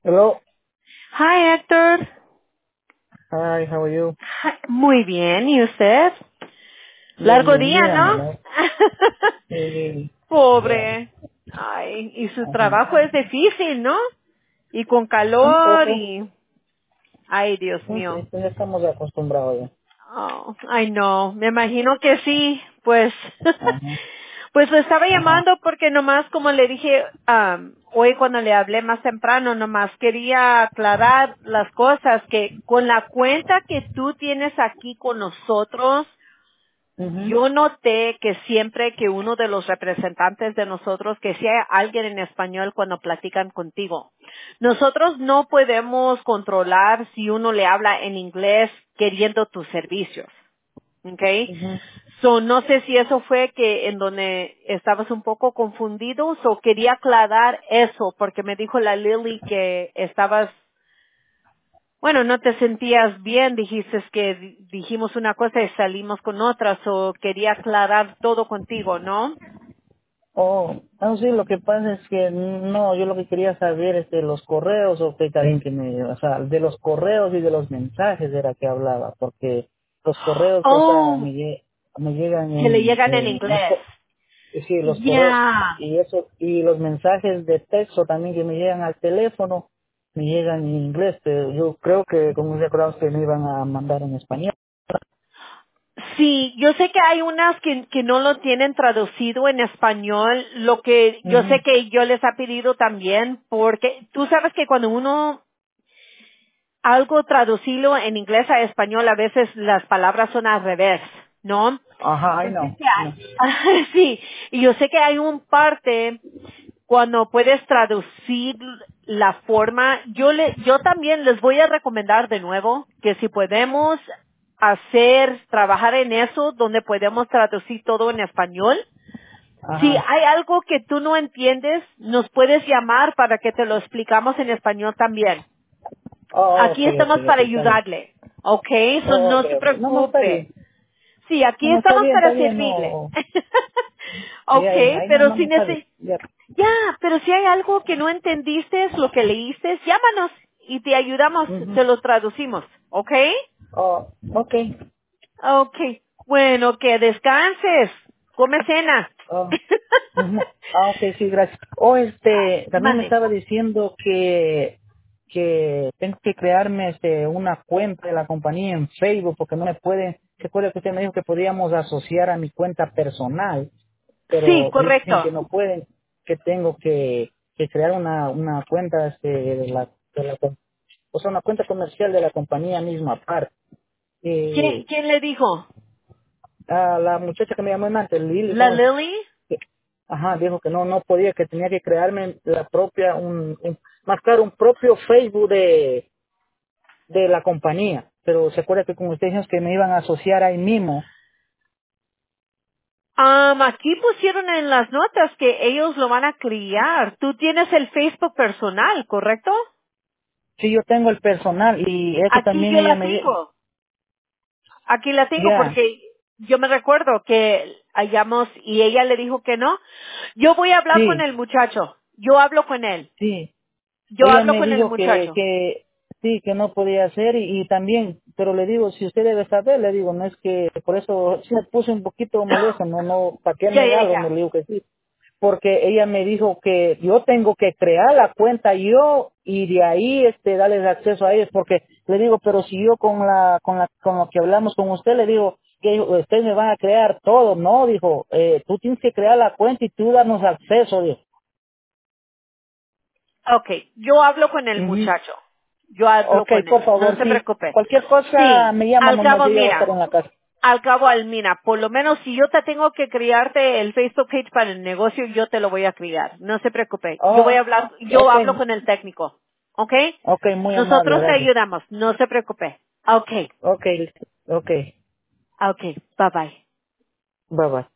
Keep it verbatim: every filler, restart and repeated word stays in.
Hello. Hi, Héctor. Hi, how are you? Hi. Muy bien, ¿y usted? Bien, Largo bien, día, dígame, ¿no? ¿no? Sí, ya. Pobre. Ay, y su Ajá. trabajo es difícil, ¿no? Y con Un calor poco. y... Ay, Dios Sí, sí, mío. pues ya estamos acostumbrados ya. Oh, ay no, me imagino que sí, pues, Ajá. pues lo estaba Ajá. llamando porque nomás como le dije am, hoy cuando le hablé más temprano, nomás quería aclarar las cosas que con la cuenta que tú tienes aquí con nosotros, Mhm. yo noté que siempre que uno de los representantes de nosotros, que sea alguien en español cuando platican contigo, nosotros no podemos controlar si uno le habla en inglés queriendo tus servicios. Okay. Mhm. So, no sé si eso fue que en donde estabas un poco confundido, o quería aclarar eso, porque me dijo la Lily que estabas, bueno, no te sentías bien, dijiste que di- dijimos una cosa y salimos con otra, o quería aclarar todo contigo, ¿no? Oh, no, sí, lo que pasa es que no, yo lo que quería saber es de los correos o qué también que me, o sea, de los correos y de los mensajes era que hablaba, porque los correos, o sea, me, Oh, lle- me llegan que le en, llegan en en, en inglés. sí, los correos Ya. y eso y los mensajes de texto también que me llegan al teléfono me llegan en inglés, pero yo creo que como recordamos que me iban a mandar en español. Sí, yo sé que hay unas que, que no lo tienen traducido en español, lo que yo sé Ujú. que yo les ha pedido también, porque tú sabes que cuando uno algo traducirlo en inglés a español, a veces las palabras son al revés, ¿no? Ajá, ay Yo sé no, que no. hay, sí, y yo sé que hay un parte cuando puedes traducir la forma, yo le, yo también les voy a recomendar de nuevo que si podemos hacer, trabajar en eso, donde podemos traducir todo en español. Si Ajá. hay algo que tú no entiendes, nos puedes llamar para que te lo explicamos en español también. Oh, Aquí okay, estamos okay, para okay, está bien. ayudarle. ¿Ok? So Oh, no okay, se okay. No, no, está preocupe. bien. Sí, aquí No, no, está estamos bien, está para bien, servirle. no. Ok, Ya, ya, ahí no, pero no, si no está bien. necesitas, Ya. ya, pero si hay algo que no entendiste, lo que leíste, llámanos y te ayudamos, Ujú. te lo traducimos. ¿Ok? Oh, okay. Ok. Bueno, que descanses. Come cena. Oh. Ujú. Ah, ok, sí, gracias. O este, también me Mande. estaba diciendo que que tengo que crearme este una cuenta de la compañía en Facebook porque no me pueden, recuerda que usted me dijo que podíamos asociar a mi cuenta personal, Sí, pero dicen que correcto. no pueden, que tengo que, que crear una una cuenta este de la de la com- o sea, una cuenta comercial de la compañía misma aparte. ¿Quién, Eh, quién le dijo? a la muchacha que me llamó antes, Lili, ¿La ¿cómo es? Lily? que- Ajá, dijo que no, no podía, que tenía que crearme la propia, un, un más claro, un propio Facebook de, de la compañía. Pero se acuerda que como ustedes dijeron que me iban a asociar ahí mismo. Um, aquí pusieron en las notas que ellos lo van a criar. Tú tienes el Facebook personal, ¿correcto? Sí, yo tengo el personal y eso Aquí también yo ella la me di- tengo. Aquí la tengo ya, porque yo me recuerdo que hallamos y ella le dijo que no. Yo voy a hablar con sí, el muchacho. Yo hablo con él. sí. Yo Ella hablo me con el dijo que, muchacho. que sí, que no podía hacer y, y también, pero le digo, si usted debe saber, le digo, no es que, por eso sí me puse un poquito molesto, no, no, ¿para qué Ya, ya, negarlo? Me ya. le digo que sí. Porque ella me dijo que yo tengo que crear la cuenta yo y de ahí este darles acceso a ellos porque le digo pero si yo con la con la con lo que hablamos con usted le digo que ustedes me van a crear todo no dijo eh, tú tienes que crear la cuenta y tú darnos acceso dijo. Okay, yo hablo con el Ujú. muchacho. Yo hablo Okay, con por él. No favor se si preocupe. cualquier cosa Sí, me llama al nomás cabo, yo ya voy a estar mira, en la casa. al cabo, Almina, por lo menos si yo te tengo que criarte el Facebook page para el negocio, yo te lo voy a criar. No se preocupe. Yo voy a Oh, hablar, yo hablo okay, con el técnico. ¿Ok? okay, muy amable, Nosotros te gracias. ayudamos. No se preocupe. Ok. Okay, okay, Ok. Bye bye. bye bye.